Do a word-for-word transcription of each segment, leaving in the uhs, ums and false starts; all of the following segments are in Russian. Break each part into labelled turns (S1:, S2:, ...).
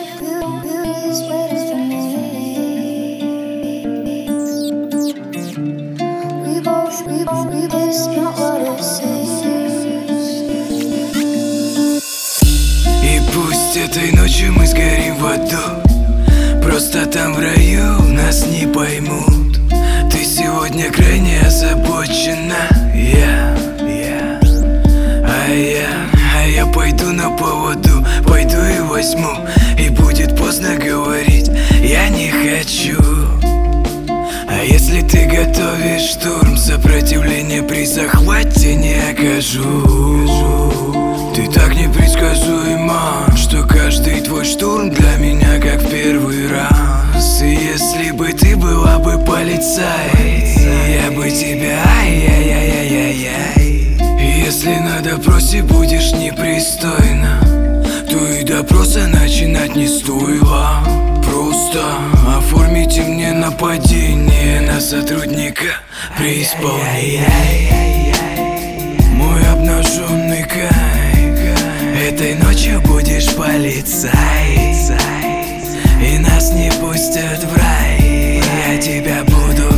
S1: И пусть этой ночью мы сгорим в аду, просто там в раю нас не поймут. Ты сегодня крайне озабочена, я, я, а я, а я пойду на поводу, пойду и возьму, и будет поздно говорить, я не хочу. А если ты готовишь штурм, сопротивление при захвате не окажу. Ты так непредсказуема, что каждый твой штурм для меня как в первый раз. И если бы ты была бы полицай, я бы тебя ай-яй-яй-яй-яй. И если на допросе будешь непристойна, то и допроса начинать не стоило. Просто оформите мне нападение на сотрудника при исполнении. Мой обнаженный кайф, этой ночью будешь полицай, и нас не пустят в рай. Я тебя буду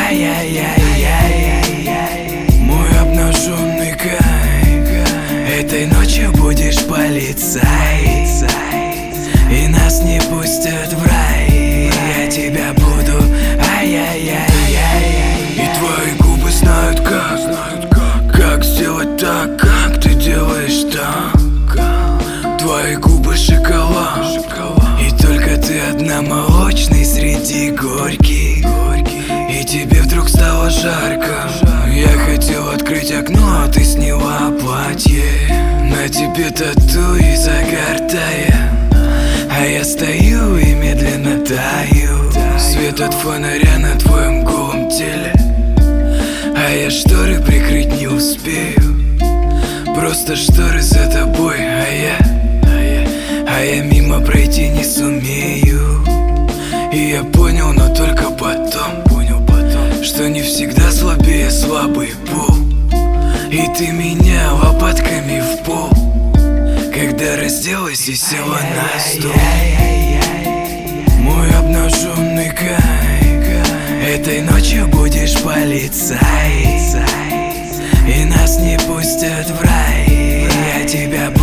S1: ай-яй-яй-яй. Мой обнаженный кайф, этой ночью будешь полицай, и нас не пустят в рай. Я тебя буду ай-яй-яй-яй. И твои губы знают как, как сделать так, как ты делаешь так. Твои губы шоколад, и только ты одна молочный среди горьких. И тебе вдруг стало жарко, я хотел открыть окно, а ты сняла платье. На тебе тату и загар тая, а я стою и медленно таю. Свет от фонаря на твоем голом теле, а я шторы прикрыть не успею. Просто шторы за тобой, а я, а я, а я мимо пройти не сумею. И я понял, но только потом, понял потом, что не всегда слабее слабый пол. И ты меня лопатками в пол, когда разделась и села на стол. Мой обнаженный кайф, этой ночью будешь полицай, и нас не пустят в рай. Я тебя